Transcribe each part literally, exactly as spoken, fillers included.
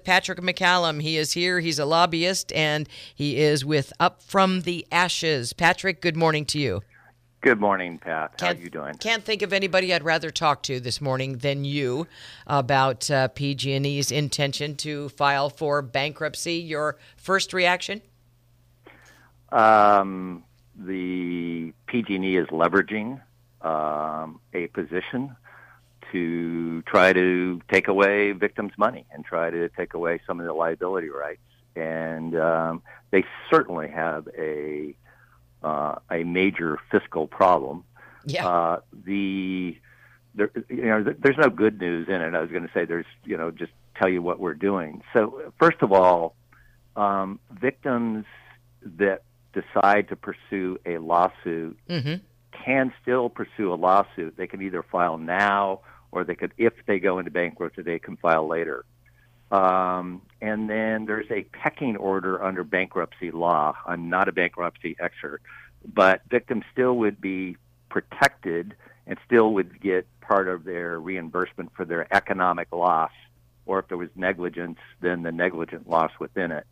Patrick McCallum. He is here. He's a lobbyist, and he is with Up From the Ashes. Patrick, good morning to you. Good morning, Pat. How Can't, are you doing? Can't think of anybody I'd rather talk to this morning than you about uh, P G and E's intention to file for bankruptcy. Your first reaction? Um, the P G and E is leveraging um, a position to try to take away victims' money and try to take away some of the liability rights. And um, they certainly have a uh, a major fiscal problem. Yeah. Uh, the there, you know, there's no good news in it. I was going to say there's, you know, just tell you what we're doing. So first of all, um, victims that decide to pursue a lawsuit Mm-hmm. can still pursue a lawsuit. They can either file now, or they could, if they go into bankruptcy, they can file later. Um, and then there's a pecking order under bankruptcy law. I'm not a bankruptcy expert, but victims still would be protected and still would get part of their reimbursement for their economic loss, or if there was negligence, then the negligent loss within it.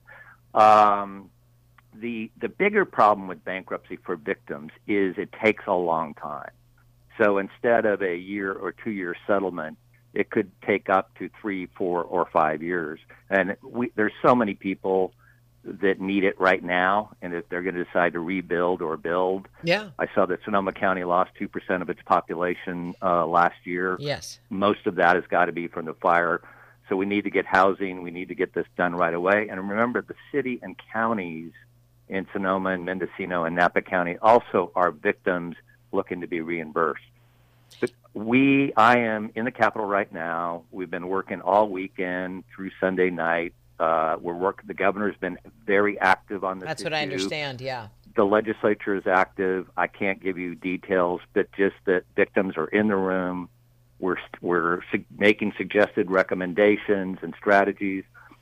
Um, the the bigger problem with bankruptcy for victims is it takes a long time. So instead of a year or two-year settlement, it could take up to three, four, or five years. And we, there's so many people that need it right now, and if they're going to decide to rebuild or build. Yeah. I saw that Sonoma County lost two percent of its population uh, last year. Yes. Most of that has got to be from the fire. So we need to get housing. We need to get this done right away. And remember, the city and counties in Sonoma and Mendocino and Napa County also are victims looking to be reimbursed. But we, I am in the Capitol right now. We've been working all weekend through Sunday night. Uh, we're working. The governor's been very active on this That's issue. what I understand, yeah. The legislature is active. I can't give you details, but just that victims are in the room. We're we're su- making suggested recommendations and strategies.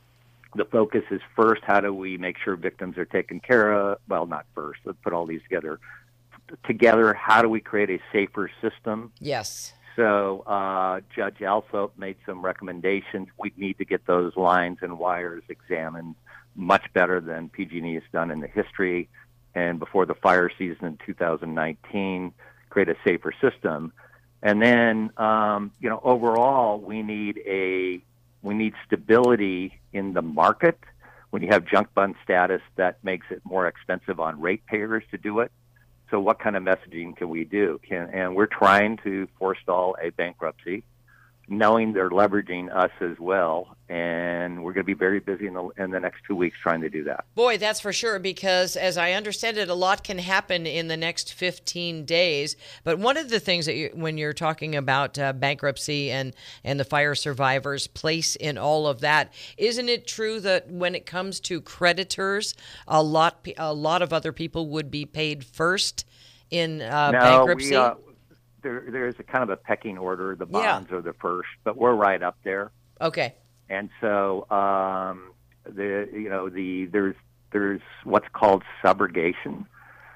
The focus is first, how do we make sure victims are taken care of? Well, not first. Let's put all these together. Together, how do we create a safer system? Yes. So uh, Judge Alsop made some recommendations. We need to get those lines and wires examined much better than P G and E has done in the history. And before the fire season in two thousand nineteen, create a safer system. And then, um, you know, overall, we need a we need stability in the market. When you have junk bond status, that makes it more expensive on ratepayers to do it. So what kind of messaging can we do? Can, and we're trying to forestall a bankruptcy, knowing they're leveraging us as well. And we're going to be very busy in the, in the next two weeks trying to do that. Boy, that's for sure, because as I understand it, a lot can happen in the next fifteen days. But one of the things that you, when you're talking about uh, bankruptcy and, and the fire survivors' place in all of that, isn't it true that when it comes to creditors, a lot a lot of other people would be paid first in uh, no, bankruptcy? We, uh, there, there's a kind of a pecking order. The bonds Yeah. are the first, but we're right up there. Okay. And so, um, the you know the there's there's what's called subrogation,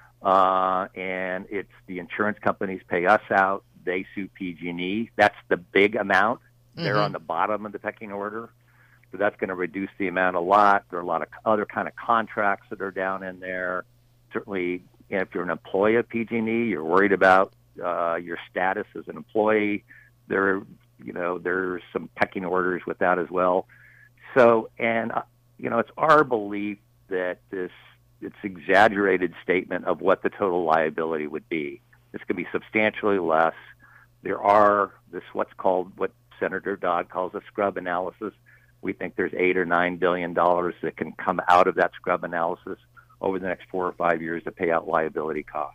uh, and it's the insurance companies pay us out. They sue P G and E. That's the big amount. Mm-hmm. They're on the bottom of the pecking order, so that's going to reduce the amount a lot. There are a lot of other kind of contracts that are down in there. Certainly, if you're an employee of P G and E, you're worried about uh, your status as an employee. There. You know, there's some pecking orders with that as well. So, and, uh, you know, it's our belief that this, it's exaggerated statement of what the total liability would be. It's going to be substantially less. There are this, what's called, what Senator Dodd calls a scrub analysis. We think there's eight or nine billion dollars that can come out of that scrub analysis over the next four or five years to pay out liability costs.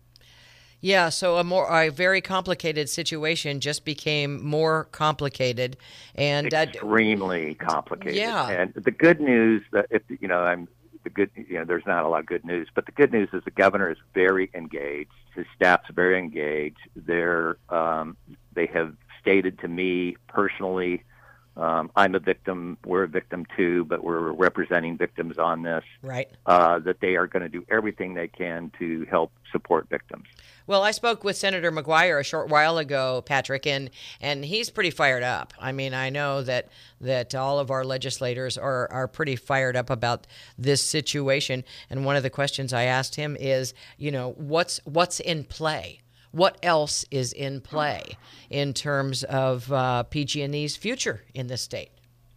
Yeah, so a more a very complicated situation just became more complicated, and uh, extremely complicated. Yeah, and the good news that if you know, I'm the good. You know, there's not a lot of good news, but the good news is the governor is very engaged. His staff's very engaged. They're um, they have stated to me personally, um, I'm a victim. We're a victim too, but we're representing victims on this. Right. Uh, that they are going to do everything they can to help support victims. Well, I spoke with Senator McGuire a short while ago, Patrick, and and he's pretty fired up. I mean, I know that that all of our legislators are are pretty fired up about this situation. And one of the questions I asked him is, you know, what's what's in play? What else is in play in terms of uh, P G and E's future in this state?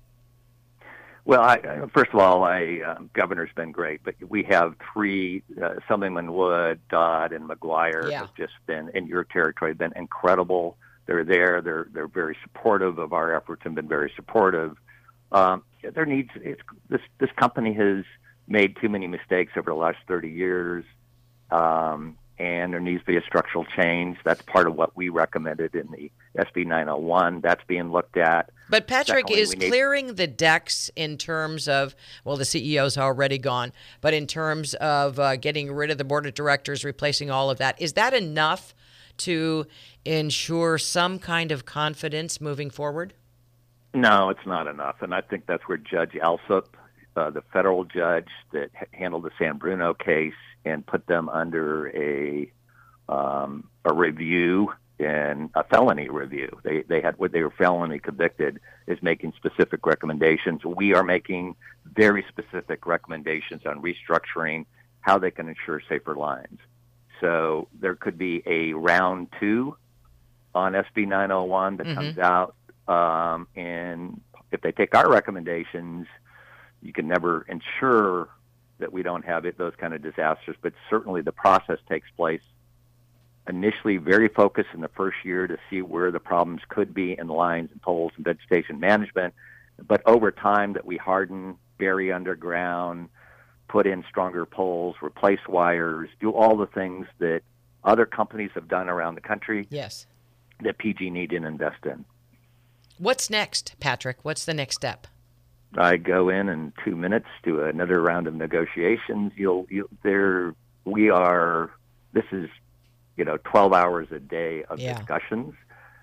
Well, I, I- first of all, I, uh, Governor's been great, but we have three, uh, Summerlin Wood, Dodd, and McGuire Yeah. have just been, in your territory, been incredible. They're there. They're they're very supportive of our efforts and been very supportive. Um, there needs it's, this this company has made too many mistakes over the last thirty years, um, and there needs to be a structural change. That's part of what we recommended in the S B nine oh one. That's being looked at. But Patrick, Secondly, is we need- clearing the decks in terms of, well, the C E O's already gone, but in terms of uh, getting rid of the board of directors, replacing all of that, is that enough to ensure some kind of confidence moving forward? No, it's not enough, and I think that's where Judge Alsup, uh, the federal judge that h- handled the San Bruno case and put them under a um, a review and a felony review. They they had what they were felony convicted is making specific recommendations. We are making very specific recommendations on restructuring how they can ensure safer lines. So there could be a round two on S B nine oh one that Mhm. comes out. Um, and if they take our recommendations, you can never ensure that we don't have it, those kind of disasters. But certainly the process takes place initially very focused in the first year to see where the problems could be in lines and poles and vegetation management. But over time that we harden, bury underground, put in stronger poles, replace wires, do all the things that other companies have done around the country Yes. that P G need to invest in. What's next, Patrick? What's the next step? I go in in two minutes to another round of negotiations. You'll, you there, we are, this is, you know, twelve hours a day of Yeah. discussions.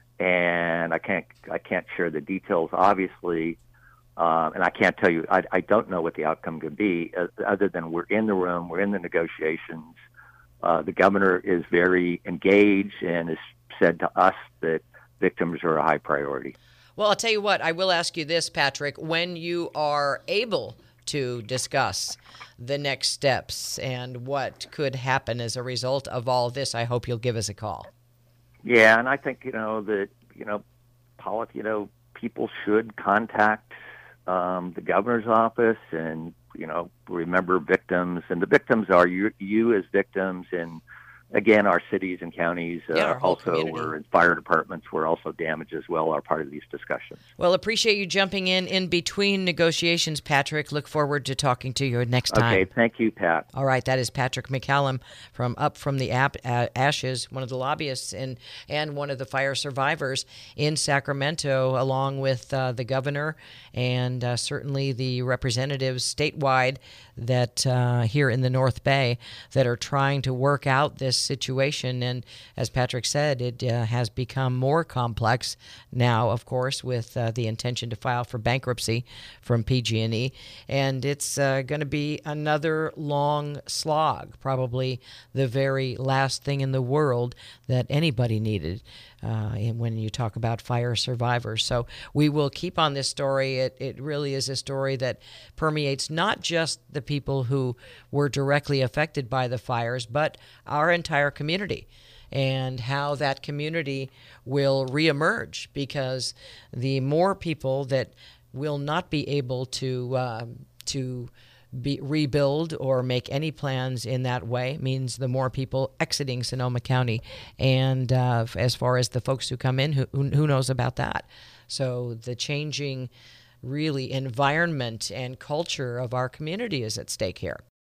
And I can't, I can't share the details, obviously. Um, and I can't tell you, I, I don't know what the outcome could be uh, other than we're in the room, we're in the negotiations. Uh, the governor is very engaged and has said to us that victims are a high priority. Well, I'll tell you what, I will ask you this, Patrick. When you are able to discuss the next steps and what could happen as a result of all this, I hope you'll give us a call. Yeah, and I think, you know, that, you know, polit- you know, people should contact um, the governor's office and, you know, remember victims. And the victims are you, you as victims, and again, our cities and counties uh, Yeah, our whole also community. were, and fire departments were also damaged as well, are part of these discussions. Well, appreciate you jumping in in between negotiations, Patrick. Look forward to talking to you next time. Okay, thank you, Pat. All right, that is Patrick McCallum from Up From the Ap- uh, Ashes, one of the lobbyists and, and one of the fire survivors in Sacramento, along with uh, the governor and uh, certainly the representatives statewide that uh, here in the North Bay that are trying to work out this situation. And as Patrick said, it uh, has become more complex now, of course, with uh, the intention to file for bankruptcy from P G and E. And it's uh, going to be another long slog, probably the very last thing in the world that anybody needed uh, and when you talk about fire survivors. So we will keep on this story. It, it really is a story that permeates not just the people who were directly affected by the fires, but our entire community, and how that community will reemerge, because the more people that will not be able to um, to be rebuild or make any plans in that way means the more people exiting Sonoma County. And uh, as far as the folks who come in, who, who knows about that? So the changing really environment and culture of our community is at stake here.